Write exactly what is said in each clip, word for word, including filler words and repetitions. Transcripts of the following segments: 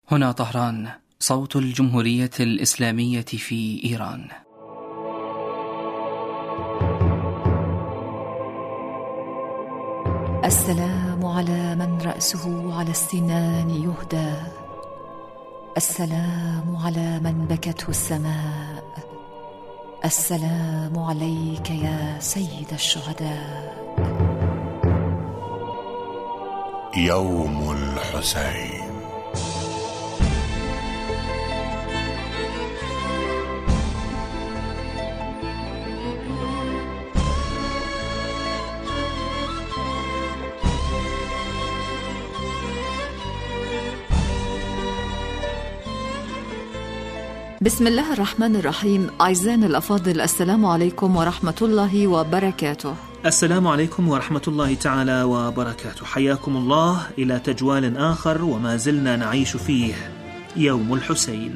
هنا طهران، صوت الجمهورية الإسلامية في إيران. السلام على من رأسه على السنان يهدى، السلام على من بكته السماء، السلام عليك يا سيد الشهداء. يوم الحسين. بسم الله الرحمن الرحيم. أعزائنا الأفاضل، السلام عليكم ورحمة الله وبركاته. السلام عليكم ورحمة الله تعالى وبركاته. حياكم الله إلى تجوال آخر وما زلنا نعيش فيه يوم الحسين.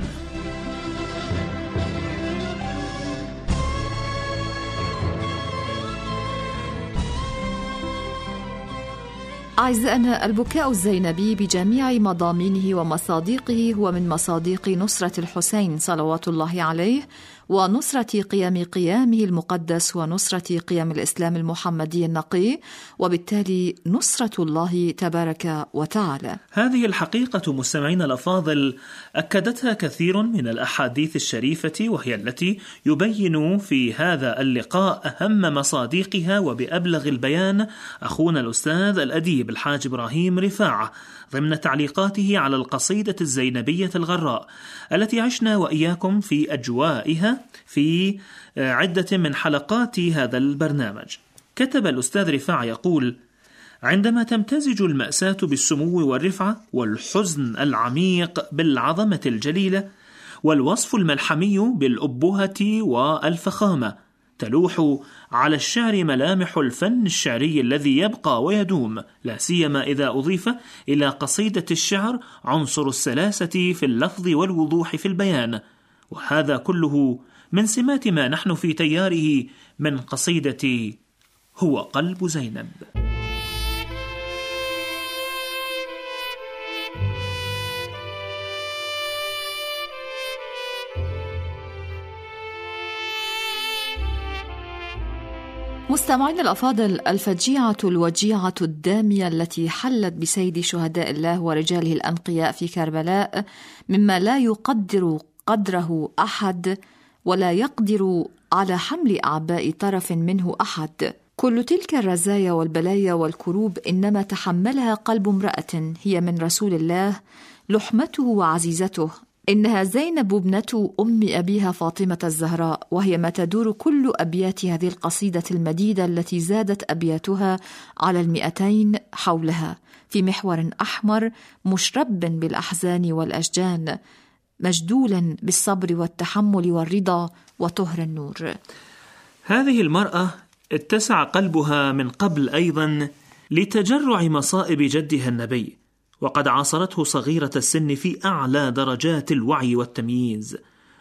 أعزائنا، البكاء الزينبي بجميع مضامينه ومصادقه هو من مصادق نصرة الحسين صلوات الله عليه، ونصرة قيم قيامه المقدس، ونصرة قيم الإسلام المحمدي النقي، وبالتالي نصرة الله تبارك وتعالى. هذه الحقيقة مستمعينا الأفاضل أكدتها كثير من الأحاديث الشريفة، وهي التي يبين في هذا اللقاء أهم مصادقها وبأبلغ البيان أخونا الأستاذ الأديب الحاج إبراهيم رفاعة ضمن تعليقاته على القصيدة الزينبية الغراء التي عشنا وإياكم في أجوائها في عدة من حلقات هذا البرنامج. كتب الأستاذ رفاعة يقول: عندما تمتزج المأساة بالسمو والرفعة، والحزن العميق بالعظمة الجليلة، والوصف الملحمي بالأبهة والفخامة، تلوح على الشعر ملامح الفن الشعري الذي يبقى ويدوم، لا سيما إذا أضيف إلى قصيدة الشعر عنصر السلاسة في اللفظ والوضوح في البيان، وهذا كله من سمات ما نحن في تياره من قصيدة هو قلب زينب. مستمعين الأفاضل، الفجيعة الوجيعة الدامية التي حلت بسيد شهداء الله ورجاله الأنقياء في كربلاء مما لا يقدر قدره أحد، ولا يقدر على حمل أعباء طرف منه أحد. كل تلك الرزايا والبلايا والكروب إنما تحملها قلب امرأة هي من رسول الله، لحمته وعزيزته، إنها زينب ابنة أم أبيها فاطمة الزهراء، وهي ما تدور كل أبيات هذه القصيدة المديدة التي زادت أبياتها على المئتين حولها، في محور أحمر مشرب بالأحزان والأشجان، مجدولا بالصبر والتحمل والرضا وطهر النور. هذه المرأة اتسع قلبها من قبل أيضا لتجرع مصائب جدها النبي، وقد عاصرته صغيرة السن في أعلى درجات الوعي والتمييز،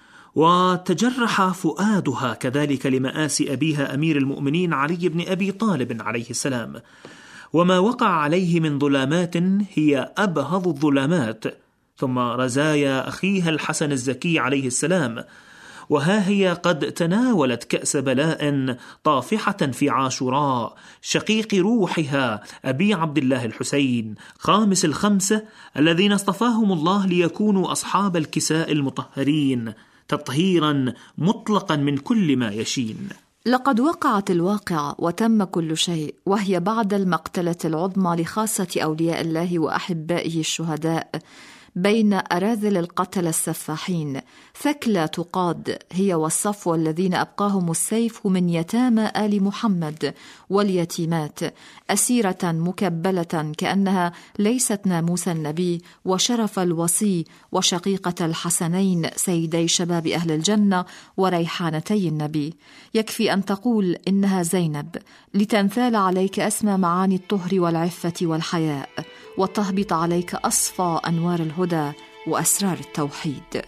وتجرح فؤادها كذلك لمآسي أبيها أمير المؤمنين علي بن أبي طالب عليه السلام، وما وقع عليه من ظلامات هي أبهض الظلامات، ثم رزايا أخيها الحسن الزكي عليه السلام، وها هي قد تناولت كأس بلاء طافحة في عاشوراء، شقيق روحها أبي عبد الله الحسين خامس الخمسة الذين اصطفاهم الله ليكونوا أصحاب الكساء المطهرين تطهيرا مطلقا من كل ما يشين. لقد وقعت الواقعة وتم كل شيء، وهي بعد المقتلة العظمى لخاصة أولياء الله وأحبائه الشهداء بين أراذل القتل السفاحين، ثكلى تقاد هي والصفوة الذين أبقاهم السيف من يتامى آل محمد واليتيمات، أسيرة مكبلة كأنها ليست ناموس النبي وشرف الوصي، وشقيقة الحسنين سيدي شباب أهل الجنة وريحانتي النبي. يكفي أن تقول إنها زينب لتنثال عليك أسمى معاني الطهر والعفة والحياء، وتهبط عليك أصفى أنوار الهدى وأسرار التوحيد.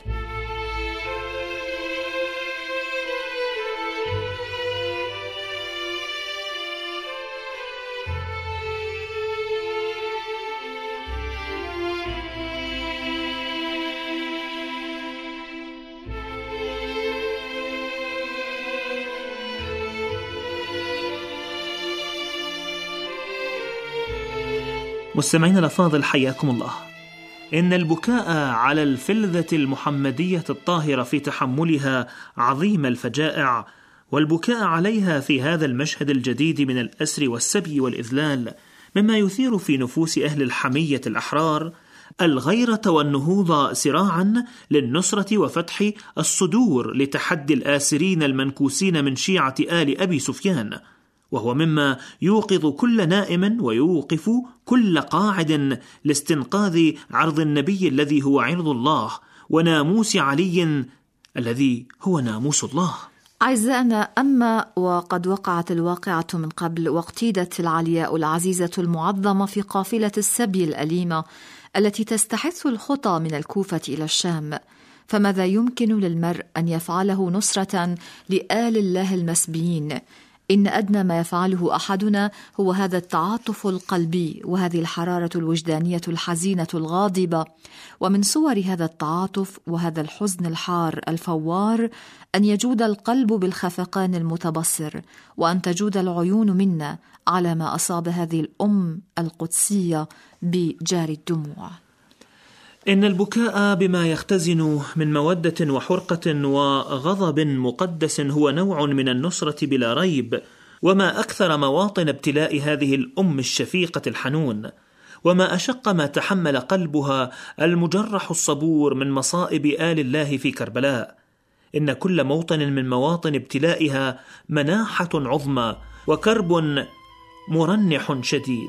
مستمعين الأفاضل حياكم الله. إن البكاء على الفلذة المحمدية الطاهرة في تحملها عظيم الفجائع، والبكاء عليها في هذا المشهد الجديد من الأسر والسبي والإذلال، مما يثير في نفوس أهل الحمية الأحرار الغيرة والنهوض صراعا للنصرة وفتح الصدور لتحدي الآسرين المنكوسين من شيعة آل أبي سفيان، وهو مما يوقظ كل نائم ويوقف كل قاعد لاستنقاذ عرض النبي الذي هو عرض الله، وناموس علي الذي هو ناموس الله. أعزائنا، أما وقد وقعت الواقعة من قبل، واقتيدت العلياء العزيزة المعظمة في قافلة السبي الأليمة التي تستحث الخطى من الكوفة إلى الشام، فماذا يمكن للمرء أن يفعله نصرة لآل الله المسبيين؟ إن أدنى ما يفعله أحدنا هو هذا التعاطف القلبي وهذه الحرارة الوجدانية الحزينة الغاضبة. ومن صور هذا التعاطف وهذا الحزن الحار الفوار أن يجود القلب بالخفقان المتبصر، وأن تجود العيون منا على ما أصاب هذه الأم القدسية بجار الدموع. إن البكاء بما يختزن من مودة وحرقة وغضب مقدس هو نوع من النصرة بلا ريب، وما أكثر مواطن ابتلاء هذه الأم الشفيقة الحنون، وما أشق ما تحمل قلبها المجرح الصبور من مصائب آل الله في كربلاء. إن كل موطن من مواطن ابتلائها مناحة عظمى وكرب مرنح شديد.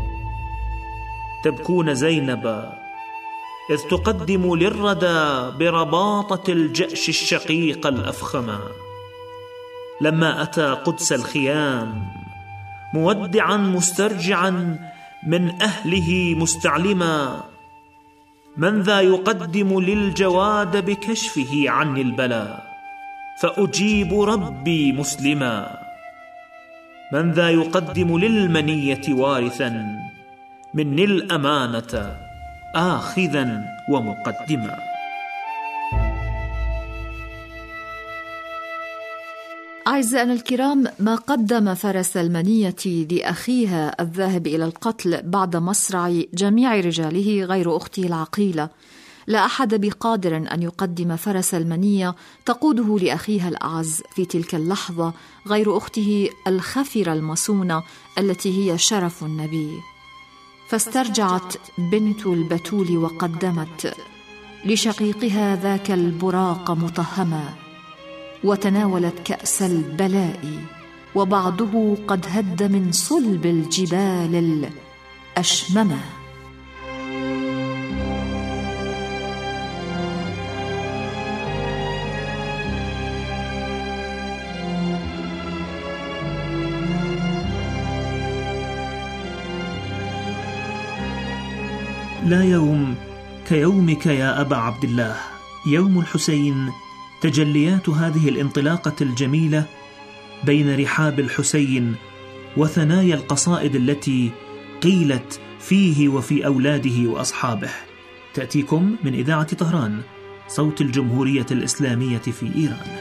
تبكون زينب إذ تقدم للردى برباطة الجأش الشقيق الأفخما، لما أتى قدس الخيام مودعا مسترجعا من أهله مستعلما، من ذا يقدم للجواد بكشفه عني البلاء فأجيب ربي مسلما، من ذا يقدم للمنية وارثا مني الأمانة آخذا ومقدما. أعزائنا الكرام، ما قدم فرس المنية لأخيها الذاهب إلى القتل بعد مصرع جميع رجاله غير أخته العقيلة، لا أحد بقادر أن يقدم فرس المنية تقوده لأخيها الأعز في تلك اللحظة غير أخته الخفرة المصونة التي هي شرف النبي. فاسترجعت بنت البتول وقدمت لشقيقها ذاك البراق مطهما، وتناولت كأس البلاء وبعضه قد هد من صلب الجبال الأشمما. لا يوم كيومك يا أبا عبد الله، يوم الحسين، تجليات هذه الانطلاقة الجميلة بين رحاب الحسين وثنايا القصائد التي قيلت فيه وفي أولاده وأصحابه، تأتيكم من إذاعة طهران، صوت الجمهورية الإسلامية في إيران.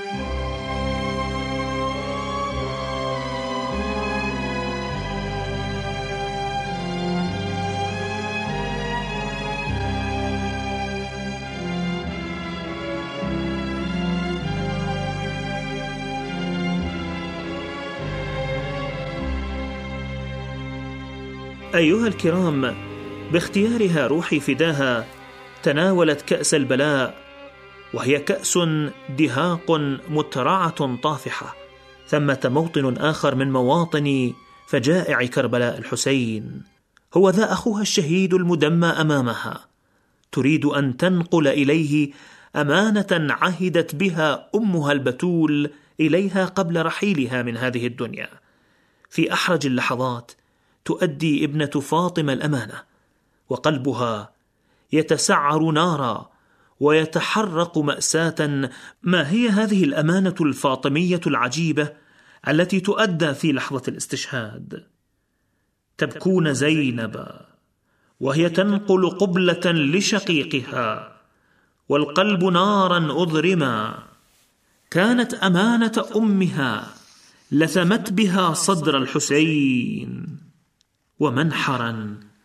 أيها الكرام، باختيارها روحي فداها تناولت كأس البلاء، وهي كأس دهاق مترعة طافحة. ثمة موطن آخر من مواطن فجائع كربلاء الحسين، هو ذا أخوها الشهيد المدمى أمامها، تريد أن تنقل إليه أمانة عهدت بها أمها البتول إليها قبل رحيلها من هذه الدنيا. في أحرج اللحظات تؤدي ابنة فاطمة الأمانة، وقلبها يتسعر نارا ويتحرق مأساة. ما هي هذه الأمانة الفاطمية العجيبة التي تؤدى في لحظة الاستشهاد؟ تبكون زينب وهي تنقل قبلة لشقيقها، والقلب نارا أضرما، كانت أمانة أمها لثمت بها صدر الحسين، ومنحرا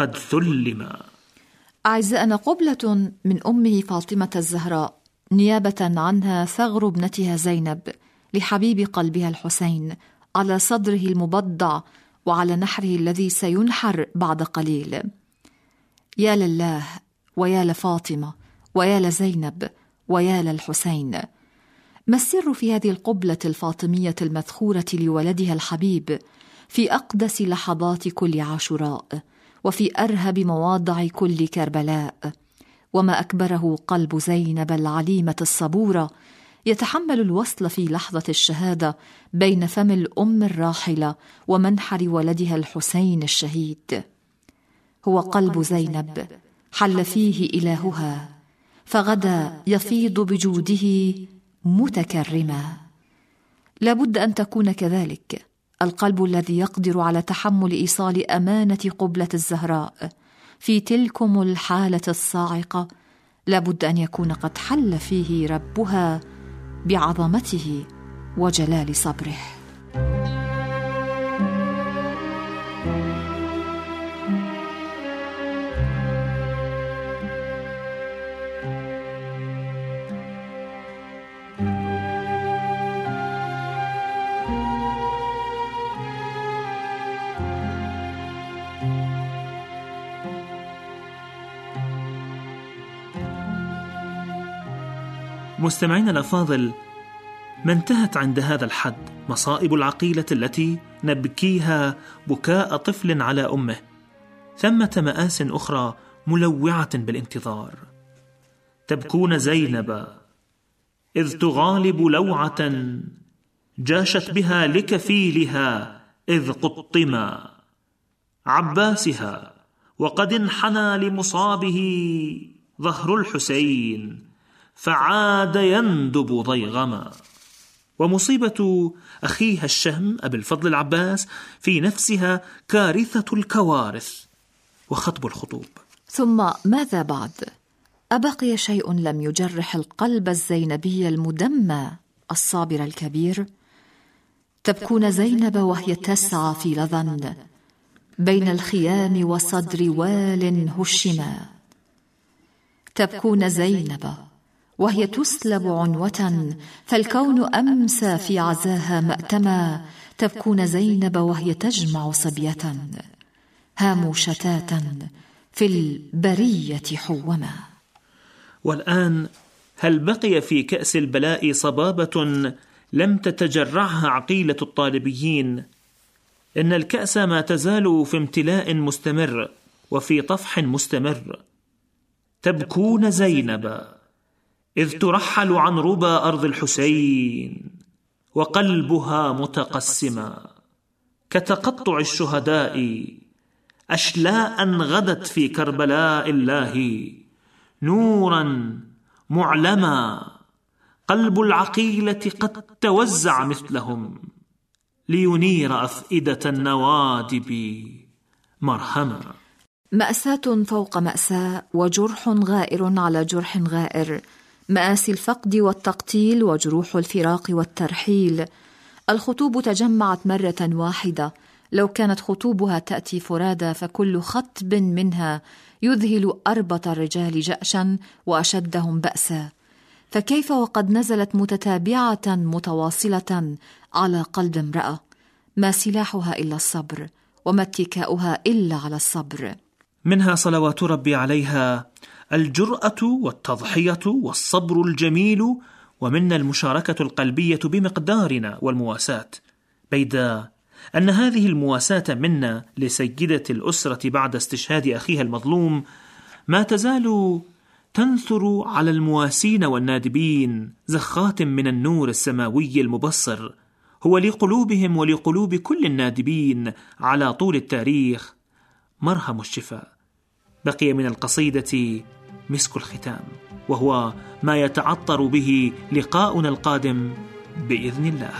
قد ثلم. أعزائنا، قبلة من أمه فاطمة الزهراء نيابة عنها ثغر ابنتها زينب لحبيب قلبها الحسين على صدره المبضع وعلى نحره الذي سينحر بعد قليل. يا لله ويا لفاطمة ويا لزينب ويا للحسين. ما السر في هذه القبلة الفاطمية المذخورة لولدها الحبيب في أقدس لحظات كل عاشوراء وفي أرهب مواضع كل كربلاء؟ وما أكبره قلب زينب العليمة الصبورة يتحمل الوصل في لحظة الشهادة بين فم الأم الراحلة ومنحر ولدها الحسين الشهيد. هو قلب زينب حل فيه إلهها، فغدا يفيض بجوده متكرما. لابد أن تكون كذلك القلب الذي يقدر على تحمل إيصال أمانة قبلة الزهراء في تلكم الحالة الصاعقة. لابد أن يكون قد حل فيه ربها بعظمته وجلال صبره. مستمعينا الأفاضل، ما انتهت عند هذا الحد مصائب العقيلة التي نبكيها بكاء طفل على أمه. ثمة مآس أخرى ملوعة بالانتظار. تبكون زينب إذ تغالب لوعة جاشت بها لكفيلها إذ قطما، عباسها وقد انحنى لمصابه ظهر الحسين فعاد يندب ضيغما. ومصيبة أخيها الشهم أبي الفضل العباس في نفسها كارثة الكوارث وخطب الخطوب. ثم ماذا بعد؟ أبقي شيء لم يجرح القلب الزينبي المدمى الصابر الكبير؟ تبكون زينب وهي تسعى في لظن بين الخيام وصدر وال هشما. تبكون زينب وهي تسلب عنوة فالكون أمسى في عزاها مأتما. تبكون زينب وهي تجمع صبية هاموا شتاتا في البرية حوما. والآن هل بقي في كأس البلاء صبابة لم تتجرعها عقيلة الطالبيين؟ إن الكأس ما تزال في امتلاء مستمر وفي طفح مستمر. تبكون زينب إذ ترحل عن ربى أرض الحسين وقلبها متقسما كتقطع الشهداء أشلاء غدت في كربلاء الله نورا معلما. قلب العقيلة قد توزع مثلهم لينير أفئدة النوادب مرهما. مأساة فوق مأساة وجرح غائر على جرح غائر. مآسي الفقد والتقتيل وجروح الفراق والترحيل. الخطوب تجمعت مرة واحدة. لو كانت خطوبها تأتي فرادى فكل خطب منها يذهل أربط الرجال جأشا وأشدهم بأسا. فكيف وقد نزلت متتابعة متواصلة على قلب امرأة؟ ما سلاحها إلا الصبر، وما اتكاؤها إلا على الصبر. منها صلوات ربي عليها الجرأة والتضحية والصبر الجميل، ومنا المشاركة القلبية بمقدارنا والمواساة، بيدا أن هذه المواساة منا لسيدة الأسرة بعد استشهاد أخيها المظلوم ما تزال تنثر على المواسين والنادبين زخات من النور السماوي المبصر، هو لقلوبهم ولقلوب كل النادبين على طول التاريخ مرهم الشفاء. بقي من القصيدة مسك الختام، وهو ما يتعطر به لقاؤنا القادم بإذن الله.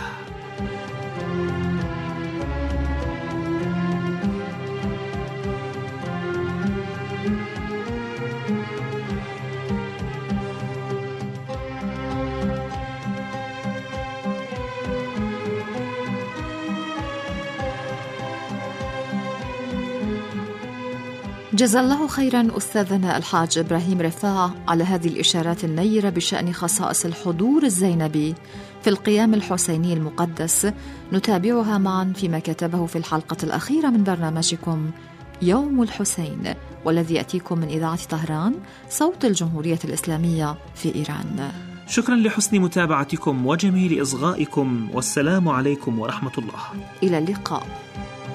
جزا الله خيرا أستاذنا الحاج إبراهيم رفاعة على هذه الإشارات النيرة بشأن خصائص الحضور الزينبي في القيام الحسيني المقدس، نتابعها معا فيما كتبه في الحلقة الأخيرة من برنامجكم يوم الحسين، والذي يأتيكم من إذاعة طهران صوت الجمهورية الإسلامية في إيران. شكرا لحسن متابعتكم وجميل إصغائكم، والسلام عليكم ورحمة الله. إلى اللقاء.